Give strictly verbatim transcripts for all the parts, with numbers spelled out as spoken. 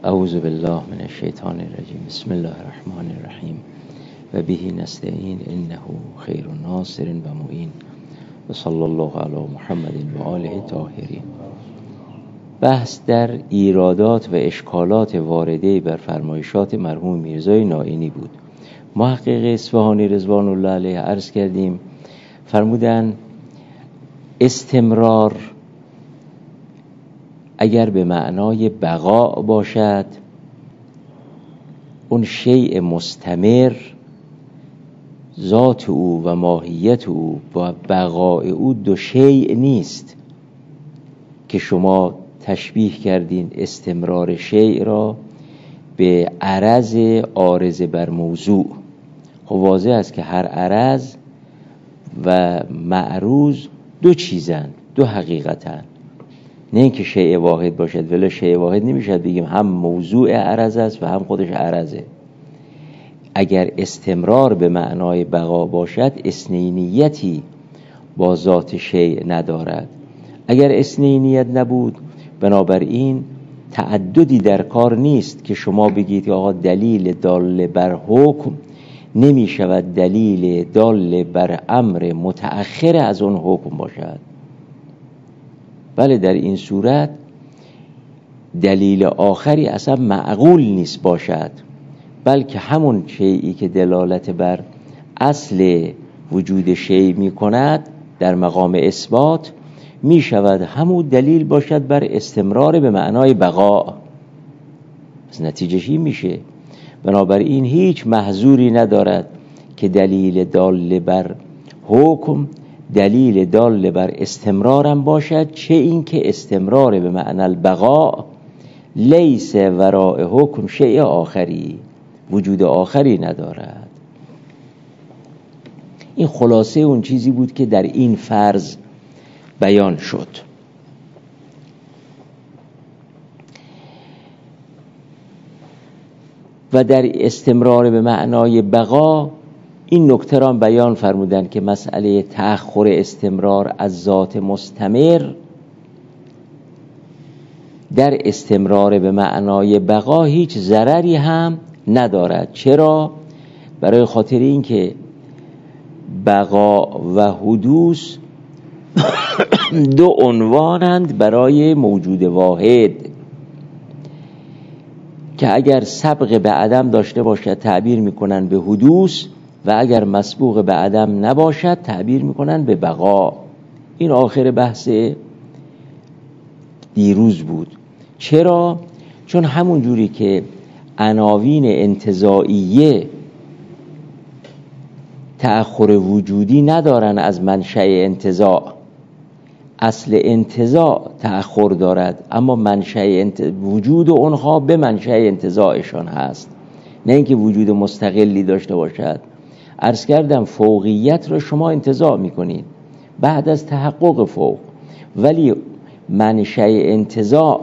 اعوذ بالله من الشیطان الرجیم. بسم الله الرحمن الرحیم و به نستعین انه خیر ناصر و معین و صلی الله علی محمد و آله طاهرین. بحث در ایرادات و اشکالات وارده بر فرمایشات مرحوم میرزای نائینی بود. محقق اصفهانی رضوان الله علیه عرض کردیم، فرمودن استمرار اگر به معنای بقا باشد، اون شیء مستمر ذات او و ماهیت او و بقای او دو شیء نیست که شما تشبیه کردین استمرار شیء را به عرض عارض بر موضوع. خب واضح است که هر عرض و معروض دو چیزند، دو حقیقتند، نه اینکه شیء واحد باشد. ولی شیء واحد نمیشد بگیم هم موضوع عرض است و هم خودش عرضه. اگر استمرار به معنای بقا باشد، اثنینیتی با ذات شیء ندارد. اگر اثنینیت نبود، بنابراین تعددی در کار نیست که شما بگید که آقا دلیل دال بر حکم نمی شود دلیل دال بر امر متأخر از اون حکم باشد. بله، در این صورت دلیل آخری اصلا معقول نیست باشد، بلکه همون شیئی که دلالت بر اصل وجود شیء می کند در مقام اثبات می شود همون دلیل باشد بر استمرار به معنای بقا. پس نتیجهش این میشه. بنابراین هیچ محظوری ندارد که دلیل دال بر حکم دلیل دال بر استمرارم باشد، چه این که استمرار به معنی البقا لیس وراء حکم شیء آخری، وجود آخری ندارد. این خلاصه اون چیزی بود که در این فرض بیان شد. و در استمرار به معنای بقا این نکته را بیان فرمودند که مسئله تأخر استمرار از ذات مستمر در استمرار به معنای بقا هیچ ضرری هم ندارد. چرا؟ برای خاطر این که بقا و حدوث دو عنوانند برای موجود واحد که اگر سبق به عدم داشته باشد تعبیر میکنن به حدوث و اگر مسبوق به عدم نباشد تعبیر میکنن به بقا. این آخر بحث دیروز بود. چرا؟ چون همون جوری که عناوین انتزاعیه تأخر وجودی ندارن از منشأ انتزاع، اصل انتزاع تأخر دارد، اما منشأ انت... وجود اونها به منشأ انتزاعشان هست، نه اینکه وجود مستقلی داشته باشد. عرض کردم فوقیت را شما انتزاع میکنید بعد از تحقق فوق، ولی منشأ انتزاع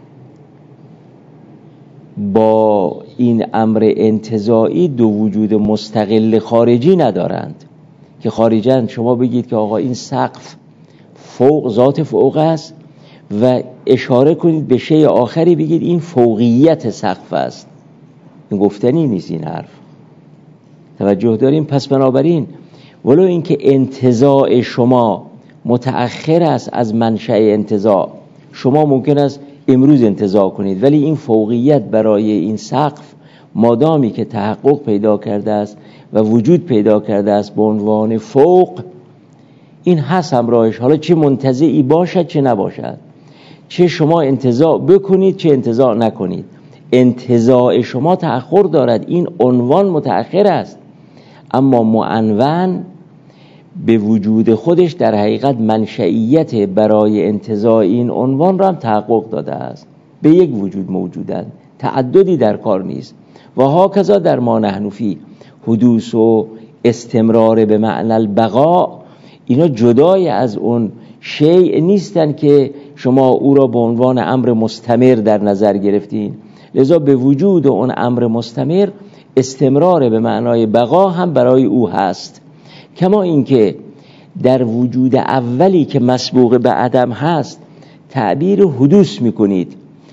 با این امر انتزاعی دو وجود مستقل خارجی ندارند که خارجاً شما بگید که آقا این سقف فوق ذات فوق است و اشاره کنید به شیء آخری بگید این فوقیت سقف است. این گفتنی نیست این حرف. توجه داریم؟ پس بنابراین ولو اینکه انتزاع شما متأخر است از منشأ انتزاع، شما ممکن است امروز انتزاع کنید، ولی این فوقیت برای این سقف مادامی که تحقق پیدا کرده است و وجود پیدا کرده است به عنوان فوق، این هست همراهش. حالا چه منتزعی باشد چه نباشد، چه شما انتزاع بکنید چه انتزاع نکنید، انتزاع شما تأخر دارد. این عنوان متأخر است، اما معنون به وجود خودش در حقیقت منشئیت برای انتزاع این عنوان را هم تحقق داده است. به یک وجود موجودند، تعددی در کار نیست. و هاکذا در ما نحن فی، حدوث و استمرار به معنی البقا اینا جدای از اون شیء نیستن که شما او را به عنوان امر مستمر در نظر گرفتین. لذا به وجود اون امر مستمر استمرار به معنای بقا هم برای او هست. کما اینکه در وجود اولی که مسبوق به عدم هست تعبیر حدوث میکنید،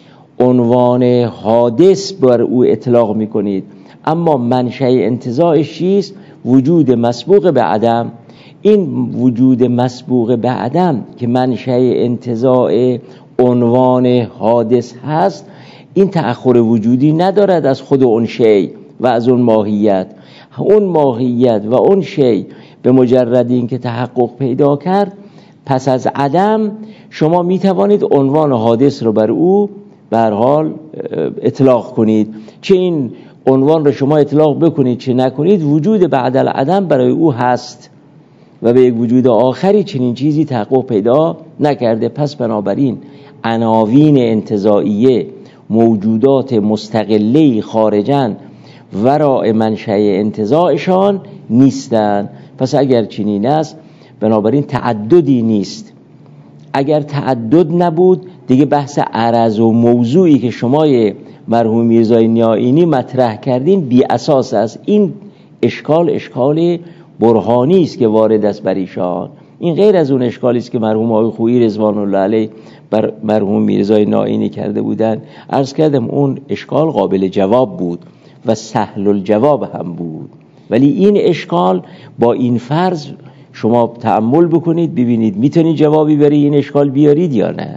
عنوان حادث بر او اطلاق میکنید، اما منشأ انتزاعش چیست؟ وجود مسبوق به عدم. این وجود مسبوق به عدم که منشأ انتزاع عنوان حادث هست، این تأخر وجودی ندارد از خود اون شی و از اون ماهیت. اون ماهیت و اون شی به مجرد این که تحقق پیدا کرد، پس از عدم شما می توانید عنوان حادث رو بر او به هر حال اطلاق کنید. چه این عنوان رو شما اطلاق بکنید چه نکنید، وجود بعد العدم برای او هست و به یک وجود آخری چنین چیزی تحقق پیدا نکرده. پس بنابراین عناوین انتزاعیه موجودات مستقله خارجن وراء منشأ انتزاعشان نیستند. پس اگر چنین است بنابراین تعددی نیست. اگر تعدد نبود دیگه بحث عرض و موضوعی که شما مرحوم میرزای نیائینی مطرح کردین بی اساس است. این اشکال اشکال برهانی است که وارد است بر ایشان. این غیر از اون اشکالی است که مرحوم آقای خویی رضوان الله علیه بر مرحوم میرزای نیائینی کرده بودند. عرض کردم اون اشکال قابل جواب بود و سهل الجواب هم بود، ولی این اشکال با این فرض شما تأمل بکنید ببینید میتونید جوابی برای این اشکال بیارید یا نه.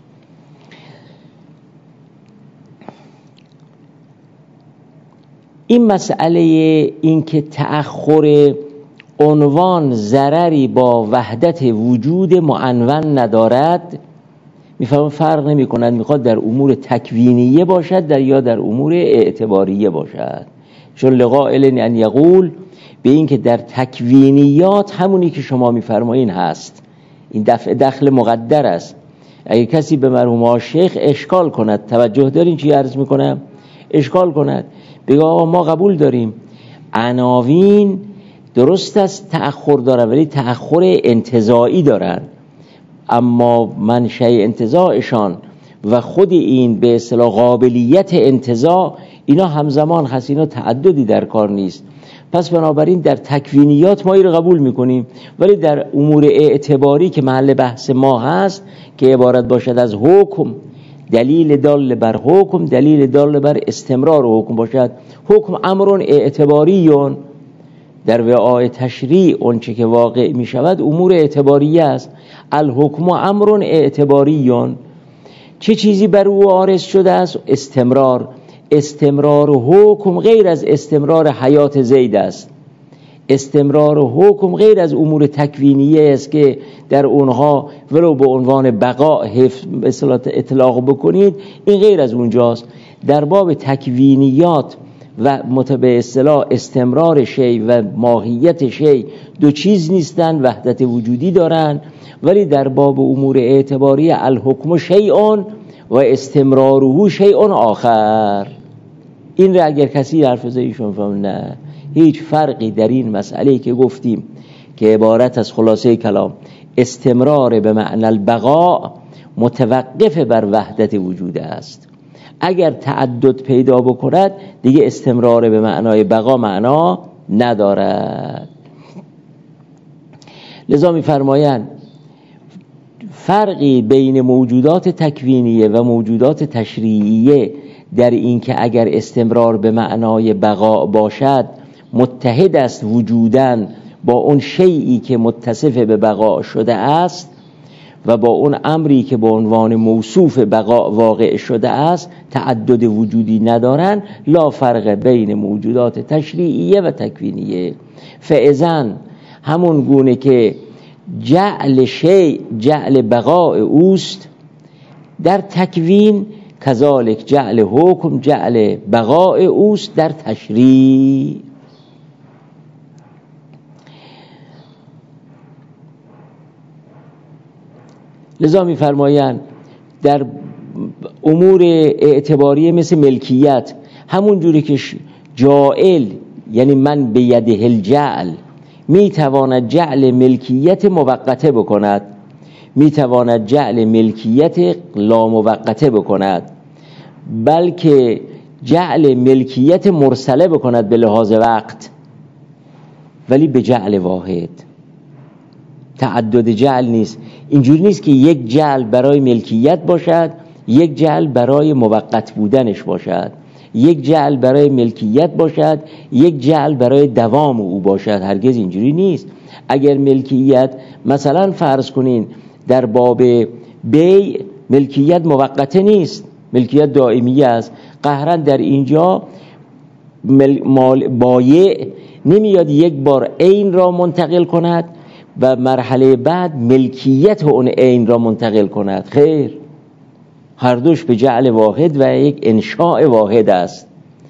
این مسئله این که تأخر عنوان ضرری با وحدت وجود معنون ندارد، میفهم فرق نمی کند میخواد در امور تکوینیه باشد در یا در امور اعتباریه باشد. چون لقائل ان یقول، به این که در تکوینیات همونی که شما میفرمایین هست، این دفع دخل مقدر است. اگه کسی به مرحوم شیخ اشکال کند، توجه دارین چی عرض میکنم، اشکال کند بگه آقا ما قبول داریم عناوین درست است تأخر دارن ولی تأخر انتزاعی دارن، اما منشأ انتزاعشان و خود این به اصطلاح قابلیت انتزاع اینا همزمان هست، اینا تعددی در کار نیست. پس بنابراین در تکوینیات ما این رو قبول میکنیم، ولی در امور اعتباری که محل بحث ما هست که عبارت باشد از حکم، دلیل دال بر حکم، دلیل دال بر استمرار حکم باشد. حکم امرون اعتباریون، در وعای تشریع اون چه که واقع می شود امور اعتباریه است. الحکم امرون اعتباریون، چه چیزی بر او عارض شده است؟ استمرار. استمرار حکم غیر از استمرار حیات زید است. استمرار حکم غیر از امور تکوینیه است که در اونها ولو به عنوان بقا حفظ به اصطلاح اطلاق بکنید، این غیر از اونجاست. در باب تکوینیات و متبع اصطلاح استمرار شی و ماهیت شی دو چیز نیستن، وحدت وجودی دارن. ولی در باب امور اعتباری الحکم شیئون و استمراره شیئون آخر. این را اگر کسی حرف زیشون فهم نه، هیچ فرقی در این مسئله که گفتیم که عبارت از خلاصه کلام استمرار به معنی البقاء متوقف بر وحدت وجود است. اگر تعدد پیدا بکند دیگه استمرار به معنای بقا معنا ندارد. لذا می‌فرمایند فرقی بین موجودات تکوینیه و موجودات تشریعیه در این که اگر استمرار به معنای بقا باشد متحد است وجودن با اون شیئی که متصف به بقا شده است و با اون امری که به عنوان موصوف بقا واقع شده است تعدد وجودی ندارن. لا فرق بین موجودات تشریعیه و تکوینیه. فاذن همون گونه که جعل شیء جعل بقاء اوست در تکوین، کذالک جعل حکم جعل بقاء اوست در تشریع. لذا می‌فرمایند در امور اعتباریه مثل ملکیت، همون جوری که جائل یعنی من به یده الجعل میتواند جعل ملکیت موقته بکند، میتواند جعل ملکیت لا موقته بکند، بلکه جعل ملکیت مرسله بکند به لحاظ وقت، ولی به جعل واحد. تعدد جعل نیست. اینجوری نیست که یک جعل برای ملکیت باشد یک جعل برای موقت بودنش باشد، یک جعل برای ملکیت باشد، یک جعل برای دوام او باشد. هرگز اینجوری نیست. اگر ملکیت مثلا فرض کنین در باب بیع ملکیت موقته نیست، ملکیت دائمی است. قهرن در اینجا مال بایع نمیاد یک بار عین را منتقل کند و مرحله بعد ملکیت اون عین را منتقل کند. خیر، هر دوش به جعل واحد و یک انشاء واحد است.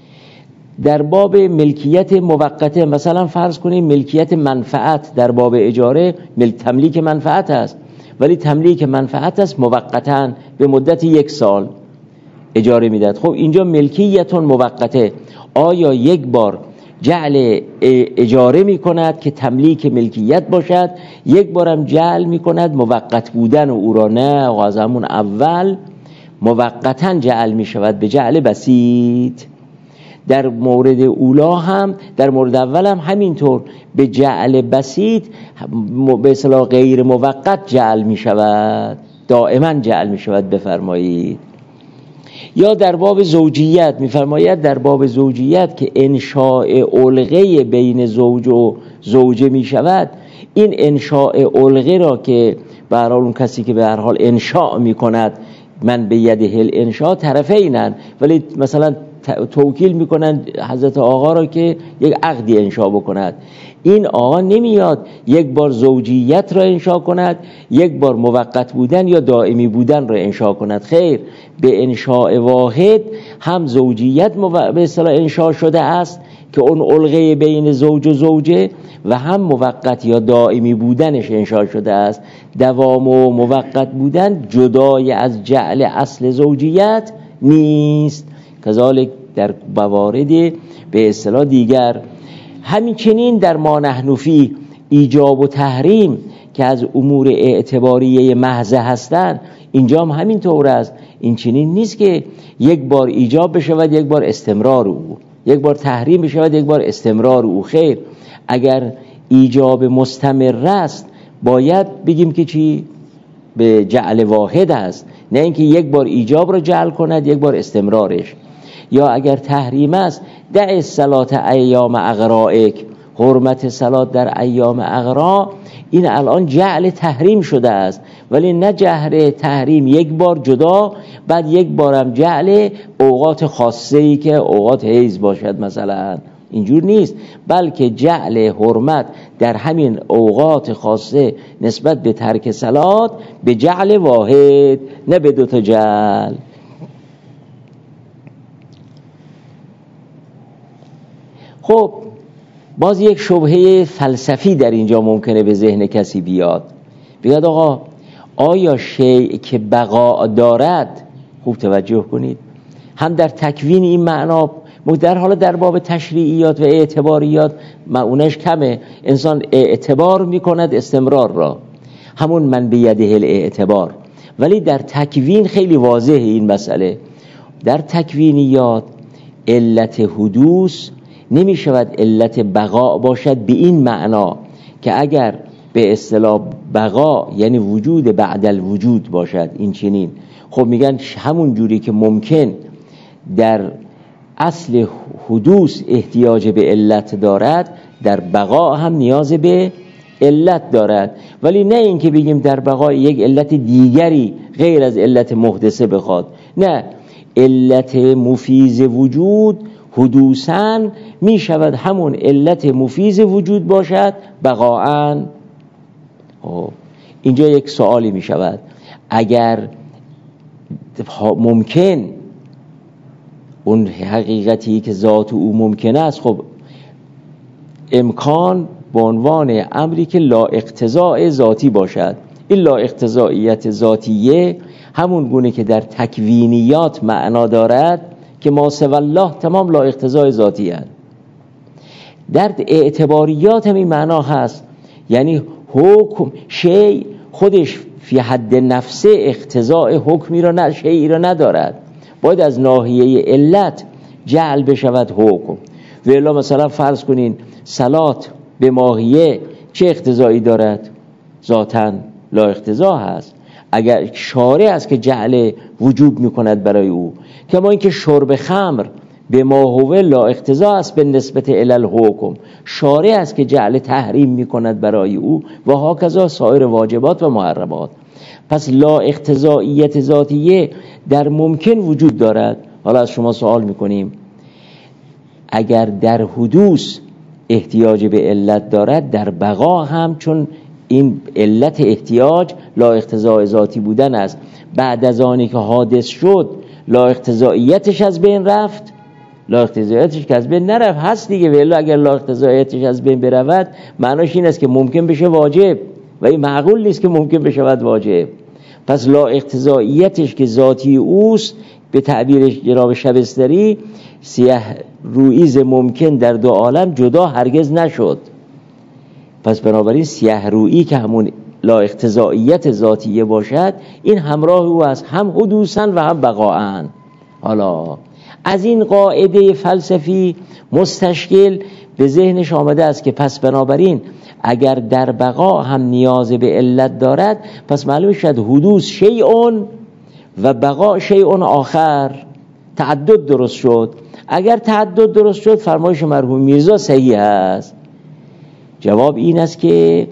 در باب ملکیت موقته مثلا فرض کنیم ملکیت منفعت در باب اجاره ملک تملیک منفعت است، ولی تملیک منفعت است موقتاً به مدت یک سال اجاره میداد. خب اینجا ملکیتون موقته، آیا یک بار جعل اجاره میکند که تملیک ملکیت باشد، یک بارم جعل میکند موقت بودن او را؟ نه، و از همون اول موقتاً جعل میشود به جعل بسیط. در مورد اولا هم در مورد اول هم همینطور به جعل بسیط به اصطلاح غیر موقت جعل میشود، دائما جعل میشود بفرمایید. یا در باب زوجیت میفرماید در باب زوجیت که انشاء علقه بین زوج و زوجه میشود، این انشاء علقه را که به هر حال اون کسی که به هر حال انشاء میکند من به یده الانشاء طرفینن، ولی مثلا توکیل میکنن حضرت آقا را که یک عقدی انشاء بکند، این آقا نمیاد یک بار زوجیت را انشاء کند، یک بار موقت بودن یا دائمی بودن را انشاء کند. خیر، به انشاء واحد هم زوجیت به اصطلاح انشاء شده است که اون علقه بین زوج و زوجه، و هم موقت یا دائمی بودنش انشاء شده است. دوام و موقت بودن جدای از جعل اصل زوجیت نیست. کذالک در موارد به اصطلاح دیگر. همچنین در ما نحن فی ایجاب و تحریم که از امور اعتباریه محضه هستند، اینجا هم همین طور است. این چنین نیست که یک بار ایجاب بشود یک بار استمرار او، یک بار تحریم بشود یک بار استمرار او. خیر، اگر ایجاب مستمر است باید بگیم که چی؟ به جعل واحد است، نه اینکه یک بار ایجاب را جعل کند یک بار استمرارش. یا اگر تحریم است، دع الصلاة ایام اغرائک، حرمت صلات در ایام اغرا، این الان جعل تحریم شده است، ولی نه جهر تحریم یک بار جدا بعد یک بارم جعل اوقات خاصه‌ای که اوقات حیض باشد مثلا، اینجور نیست، بلکه جعل حرمت در همین اوقات خاصه نسبت به ترک صلات به جعل واحد، نه به دو تا جعل. خب باز یک شبهه فلسفی در اینجا ممکنه به ذهن کسی بیاد، بیاد آقا آیا شیء که بقا دارد، خوب توجه کنید، هم در تکوین این معنا در حالا در باب تشریعیات و اعتباریات معونش کمه، انسان اعتبار میکند استمرار را، همون من بیده الاعتبار، ولی در تکوین خیلی واضحه این مسئله. در تکوینیات علت حدوث نمی شود علت بقا باشد به این معنا که اگر به اصطلاح بقا یعنی وجود بعد الوجود باشد، این چنین. خب میگن همون جوری که ممکن در اصل حدوث احتیاج به علت دارد، در بقا هم نیاز به علت دارد، ولی نه اینکه بگیم در بقا یک علت دیگری غیر از علت محدثه بخواد، نه، علت مفیز وجود حدوثاً می شود همون علت مفیز وجود باشد بقاءً. اینجا یک سوالی می شود، اگر ممکن اون حقیقتی که ذات او ممکن است، خب امکان به عنوان امری که لا اقتضاء ذاتی باشد، این لا اقتضائیت ذاتیه همون گونه که در تکوینیات معنا دارد که ما سوی الله تمام لا اقتضاء ذاتی هست، در اعتباریات هم این معنا هست، یعنی حکم شیء خودش فی حد نفسه اقتضاء حکمی را نه شیئی را ندارد، باید از ناحیه علت جعل بشود حکم. و الا مثلا فرض کنین صلات به ماهیه چه اقتضایی دارد؟ ذاتاً لا اقتضا هست. اگر شارع است که جعل وجوب میکند برای او، کما اینکه شرب خمر به ما هو لا اقتضا است به نسبت الی الحکم، شارع است که جعل تحریم میکند برای او، و هاکذا سایر واجبات و محرمات. پس لا اقتضاییت ذاتیه در ممکن وجود دارد. حالا از شما سوال میکنیم اگر در حدوث احتیاج به علت دارد، در بقا هم چون این علت احتیاج لا اقتضای ذاتی بودن است، بعد از آنی که حادث شد لا اقتضاییتش از بین رفت، لا اقتضاییتش که از بین نرفت هست دیگه، ولی اگر لا اقتضاییتش از بین برود معناش این است که ممکن بشه واجب، و این معقول نیست که ممکن بشود واجب. پس لا اقتضاییتش که ذاتی اوست، به تعبیر جناب شبستری، سیه رویز ممکن در دو عالم جدا هرگز نشد. پس بنابراین سیه رویی که همون لا اقتضاییت ذاتیه باشد، این همراه او است، هم حدوثاً و هم بقاءاً. حالا از این قاعده فلسفی مستشکل به ذهنش آمده است که پس بنابراین اگر در بقا هم نیاز به علت دارد، پس معلوم شد حدوث شیئون و بقا شیئون آخر، تعدد درست شد. اگر تعدد درست شد فرمایش مرحوم میرزا صحیح است. جواب این است که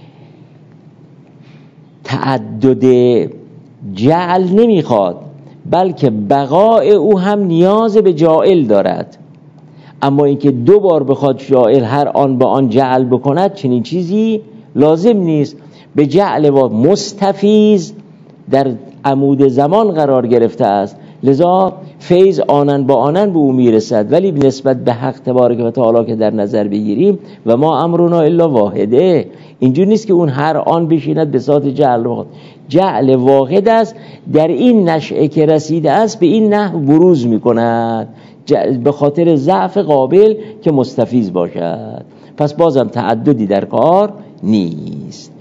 تعدد جعل نمیخواد، بلکه بقاء او هم نیاز به جاعل دارد. اما اینکه دو بار بخواد جاعل هر آن به آن جعل بکند، چنین چیزی لازم نیست. به جعل و مستفیض در عمود زمان قرار گرفته است، لذا فیض آنن با آنن به او میرسد، ولی نسبت به حق تبارک و تعالی که در نظر بگیریم و ما امرنا الا واحده، اینجور نیست که اون هر آن بشیند به ذات جعل بخواد. جعل واحد است، در این نشأه که رسیده است به این نحو بروز میکند، به خاطر ضعف قابل که مستفیض باشد. پس بازم تعددی در کار نیست.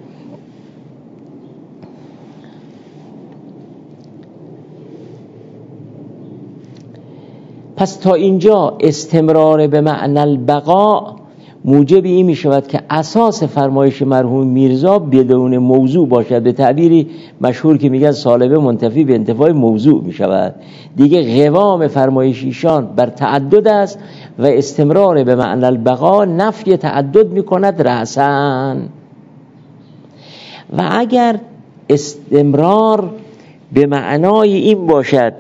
پس تا اینجا استمرار به معنی البقاء موجب این می شود که اساس فرمایش مرحوم میرزا بدون موضوع باشد. به تعبیری مشهور که میگن سالبه منتفی به انتفاع موضوع می شود. دیگه قوام فرمایش ایشان بر تعدد است و استمرار به معنی البقاء نفی تعدد می کند رأساً. و اگر استمرار به معنای این باشد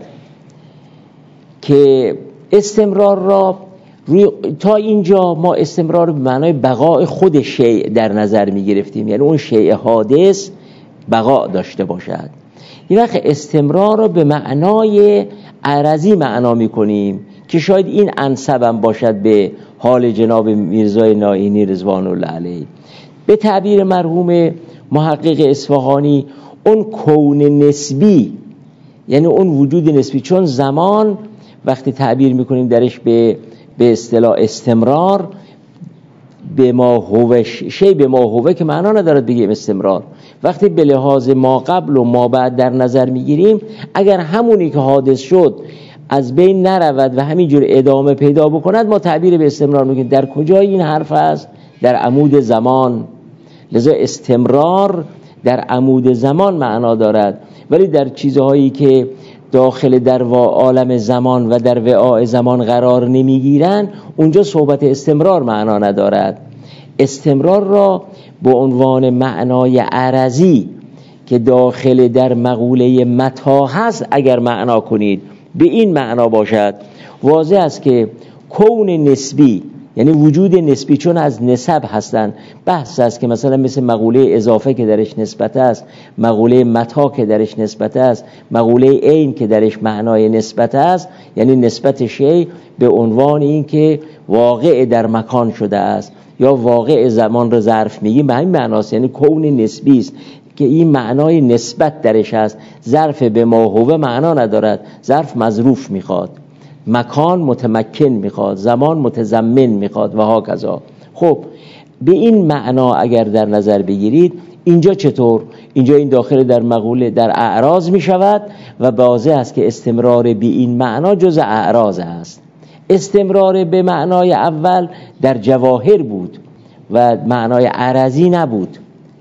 که استمرار را روی تا اینجا ما استمرار به معنای بقاء خود شیء در نظر می گرفتیم، یعنی اون شیء حادث بقاء داشته باشد. این وقت استمرار را به معنای عرضی معنا می کنیم که شاید این انسبم باشد به حال جناب میرزای نائینی رضوان الله علیه. به تعبیر مرحوم محقق اصفهانی اون کون نسبی، یعنی اون وجود نسبی، چون زمان وقتی تعبیر میکنیم درش به به اصطلاح استمرار به ما هو شی به ما هو که معنا ندارد بگیم استمرار. وقتی به لحاظ ما قبل و ما بعد در نظر میگیریم، اگر همونی که حادث شد از بین نرود و همینجور ادامه پیدا بکند، ما تعبیر به استمرار میگیم. در کجای این حرف است؟ در عمود زمان. لذا استمرار در عمود زمان معنا دارد، ولی در چیزهایی که داخل در عالم زمان و در وعاء زمان قرار نمیگیرن، اونجا صحبت استمرار معنا ندارد. استمرار را به عنوان معنای عرضی که داخل در مقوله متا هست اگر معنا کنید، به این معنا باشد. واضح است که کون نسبی یعنی وجود نسبی، چون از نسب هستن، بحث است که مثلا مثل مقوله اضافه که درش نسبت است، مقوله متا که درش نسبت است، مقوله عین که درش معنای نسبت است، یعنی نسبت شی به عنوان این که واقع در مکان شده است یا واقع زمان رو ظرف میگیم، به همین معناست. یعنی کون نسبی است که این معنای نسبت درش است. ظرف به ما هو معنا ندارد، ظرف مظروف میخواد، مکان متمکن میخواد، زمان متضمن میخواد و هاکذا. خب به این معنا اگر در نظر بگیرید، اینجا چطور؟ اینجا این داخل در مقوله در اعراض میشود و واضح است که استمرار به این معنا جز اعراض است. استمرار به معنای اول در جواهر بود و معنای عرضی نبود.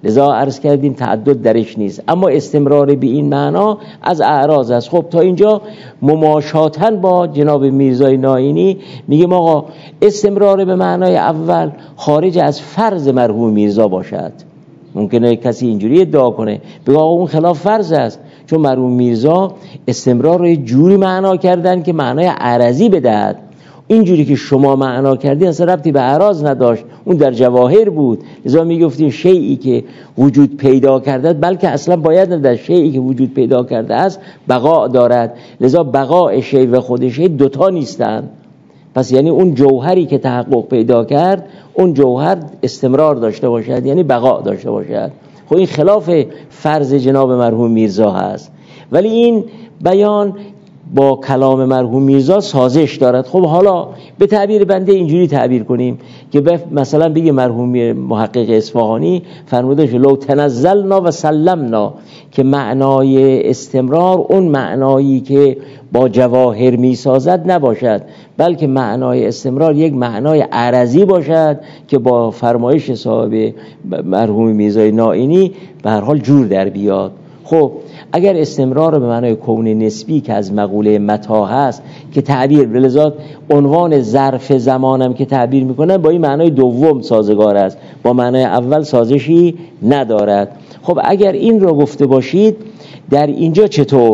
لذا عرض کردیم تعدد درش نیست، اما استمرار به این معنا از اعراض است. خب تا اینجا مماشاتاً با جناب میرزای نائینی میگیم آقا استمرار به معنای اول خارج از فرض مرحوم میرزا باشد. ممکنه کسی اینجوری ادعا کنه بگه آقا اون خلاف فرض است، چون مرحوم میرزا استمرار رو جوری معنا کردن که معنای عرضی بدهد. اینجوری که شما معنا کردی اصلا ربطی به اعراض نداشت، اون در جواهر بود. لذا میگفتیم شیئی که وجود پیدا کرده بلکه اصلا باید نداشت، شیئی که وجود پیدا کرده است بقا دارد. لذا بقاء شیء و خود شیء دوتا نیستند. پس یعنی اون جوهری که تحقق پیدا کرد اون جوهر استمرار داشته باشد، یعنی بقا داشته باشد. خب این خلاف فرض جناب مرحوم میرزا هست، ولی این بیان با کلام مرحوم میرزا سازش دارد. خب حالا به تعبیر بنده اینجوری تعبیر کنیم که مثلا بگه مرحوم محقق اصفهانی فرموده که لو تنزلنا و سلمنا، که معنای استمرار اون معنایی که با جواهر میسازد نباشد، بلکه معنای استمرار یک معنای عرضی باشد که با فرمایش صاحب مرحوم میرزای نائینی به هر حال جور در بیاد. خب اگر استمرار به معنای کون نسبی که از مقوله متا هست که تعبیر بلذات عنوان ظرف زمانم که تعبیر میکنن با این معنای دوم سازگار است، با معنای اول سازشی ندارد. خب اگر این رو گفته باشید در اینجا چطور؟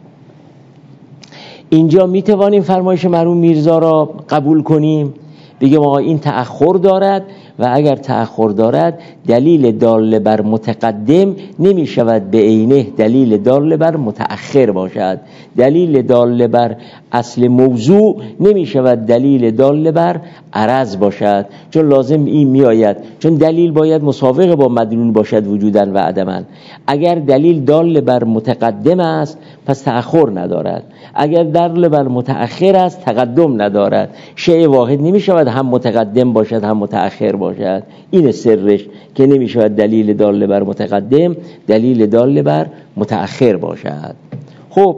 اینجا میتوانیم فرمایش مرحوم میرزا را قبول کنیم، بگیم آقا این تأخر دارد و اگر تأخر دارد دلیل دال بر متقدم نمی شود به عینه دلیل دال بر متأخر باشد، دلیل دال بر اصل موضوع نمی شود دلیل دال بر عرض باشد، چون لازم این می آید، چون دلیل باید مساوق با مدلول باشد وجوداً و عدماً. اگر دلیل دال بر متقدم است پس تأخر ندارد، اگر دال بر متأخر است تقدم ندارد. شیء واحد نمی شود هم متقدم باشد هم متأخر باشد. این سرش که نمی شود دلیل دال بر متقدم دلیل دال بر متأخر باشد. خب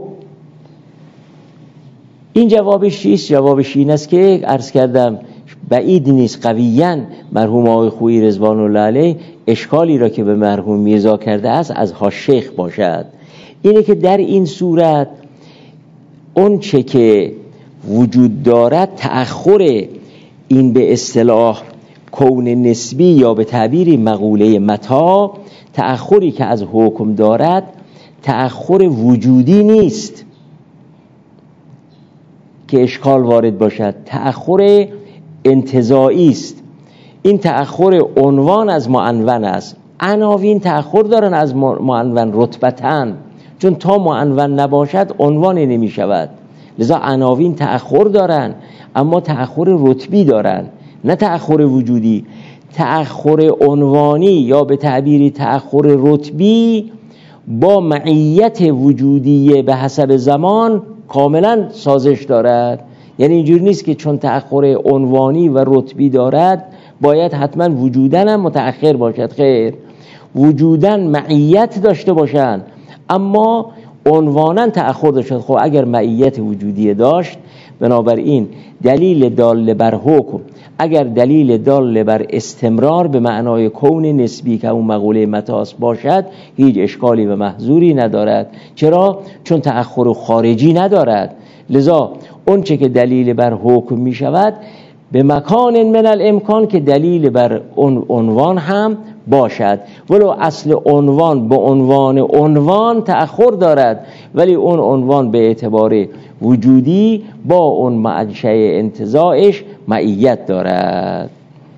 این جوابش چیست؟ جوابش این است که عرض کردم بعید نیست قویاً مرحوم آقای خویی رضوان الله علیه اشکالی را که به مرحوم میرزا کرده است از ها شیخ باشد. اینه که در این صورت اون چه که وجود دارد تأخر این به اصطلاح کون نسبی یا به تعبیر مقوله متا، تأخری که از حکم دارد تأخر وجودی نیست که اشکال وارد باشد، تأخر انتزاعی است. این تأخر عنوان از معنون است. عناوین تأخر دارن از معنون رتبتاً، چون تا معنون نباشد عنوان نمی شود. لذا عناوین تأخر دارن اما تأخر رتبی دارن، نه تأخر وجودی. تأخر عنوانی یا به تعبیری تأخر رتبی با معیت وجودی به حسب زمان کاملا سازش دارد. یعنی اینجور نیست که چون تأخر عنوانی و رتبی دارد باید حتما وجودن هم متأخر باشد. خیر، وجودن معیت داشته باشند اما عنوانا تأخر داشته. خب اگر معیت وجودی داشت بنابراین دلیل دال بر حکم، اگر دلیل دال بر استمرار به معنای کون نسبی که اون مقوله متاس باشد هیچ اشکالی و محظوری ندارد. چرا؟ چون تأخر خارجی ندارد. لذا اون چه که دلیل بر حکم می شود به مکان من الامکان که دلیل بر عنوان هم باشد، ولو اصل عنوان به عنوان عنوان تأخر دارد ولی اون عنوان به اعتبار وجودی با اون منشأ انتزاعش معیت دارد.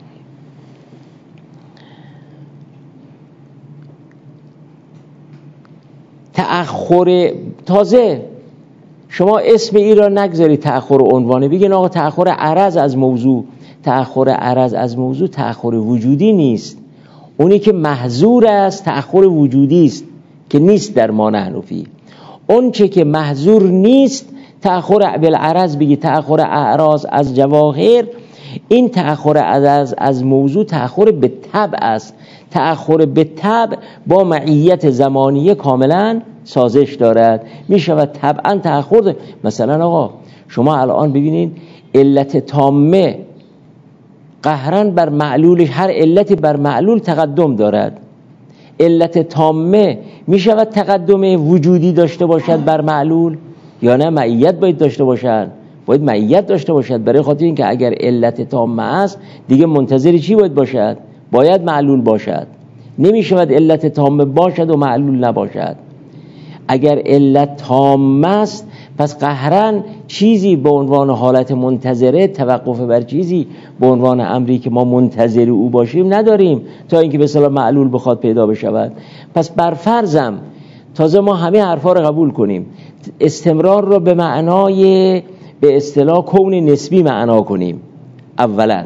تأخر تازه شما اسم این را نگذارید تأخر عنوانه، بگین آقا تأخر عرض از موضوع. تأخر عرض از موضوع تأخر وجودی نیست، اونی که محظور است تأخر وجودی است که نیست در ما حنفی. اون چه که محظور نیست تأخر بالعرض، بگی تأخر اعراض از جواهر، این تأخر از از موضوع تأخر به طبع است. تأخر به طبع با معیت زمانیه کاملا سازش دارد، می شود طبعا تأخر دارد. مثلا آقا شما الان ببینید علت تامه قهرن بر معلولش، هر علتی بر معلول تقدم دارد. علت تامه می شود تقدم وجودی داشته باشد بر معلول یا نه معیت باید داشته باشد؟ باید معیت داشته باشد، برای خاطر اینکه اگر علت تامه است دیگه منتظر چی باید باشد؟ باید معلول باشد. نمی شود علت تامه باشد و معلول نباشد. اگر علت تامه است پس قهرن چیزی به عنوان حالت منتظره، توقف بر چیزی به عنوان امری که ما منتظر او باشیم نداریم تا اینکه به اصطلاح معلول بخواد پیدا بشود. پس بر فرضم تازه ما همه حرفا رو قبول کنیم، استمرار رو به معنای به اصطلاح کون نسبی معنا کنیم اولا،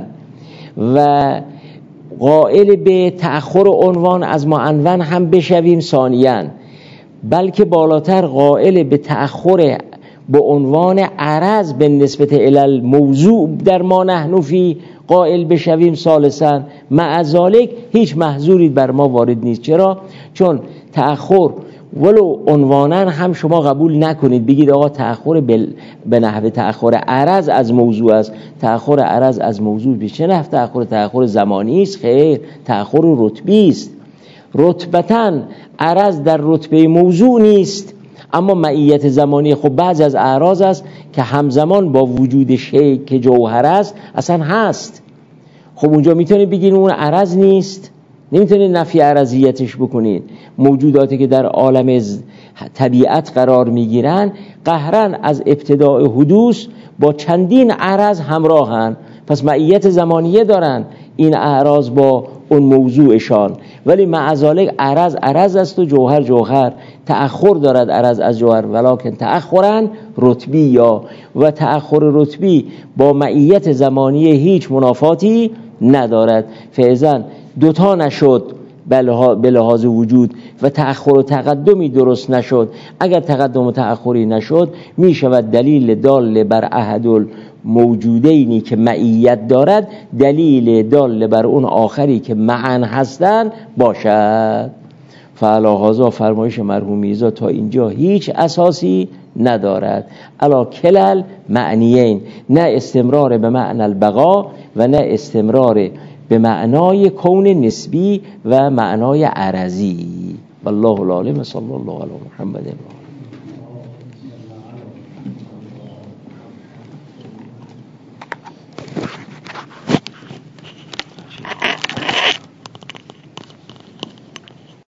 و قائل به تأخر عنوان از معنون هم بشویم ثانیاً، بلکه بالاتر قائل به تأخر به عنوان عرض به نسبت الی موضوع در ما نحن فی قائل بشویم ثالثاً. مع ذالک هیچ محظوری بر ما وارد نیست. چرا؟ چون تأخر ولو عنوانا هم شما قبول نکنید، بگید آقا تأخر به نحو تأخر عرض از موضوع است. تأخر عرض از موضوع به چه نحو تأخر؟ تأخر زمانی است؟ خیر، تأخر رتبی است. رتبتاً عرض در رتبه موضوع نیست، اما معیت زمانی خب بعض از اعراض است که همزمان با وجود شیء که جوهر است اصلا هست. خب اونجا میتونید بگید اون عرض نیست، نمیتونید نفی عرضیتش بکنید. موجوداتی که در عالم طبیعت قرار میگیرن قهرن از ابتداء حدوث با چندین عرض همراهن، پس معیت زمانیه دارن این اعراض با اون موضوعشان، ولی مع ذالک عرض عرض است و جوهر جوهر. تأخر دارد عرض از جوهر، ولکن تأخرن رتبی یا و تأخر رتبی با معیت زمانی هیچ منافاتی ندارد. فعزن دوتا نشد به لحاظ وجود و تأخر و تقدمی درست نشد. اگر تقدم و تأخری نشد می شود دلیل دال بر احد موجودینی که معیت دارد دلیل دال بر اون آخری که معن هستن باشد. فعلا هذا فرمایش مرحوم میرزا تا اینجا هیچ اساسی ندارد. علا کلل معنیین، نه استمرار به معنی البقا و نه استمرار به معنای کون نسبی و معنای عرضی. والله العالم. صلی الله علی محمد.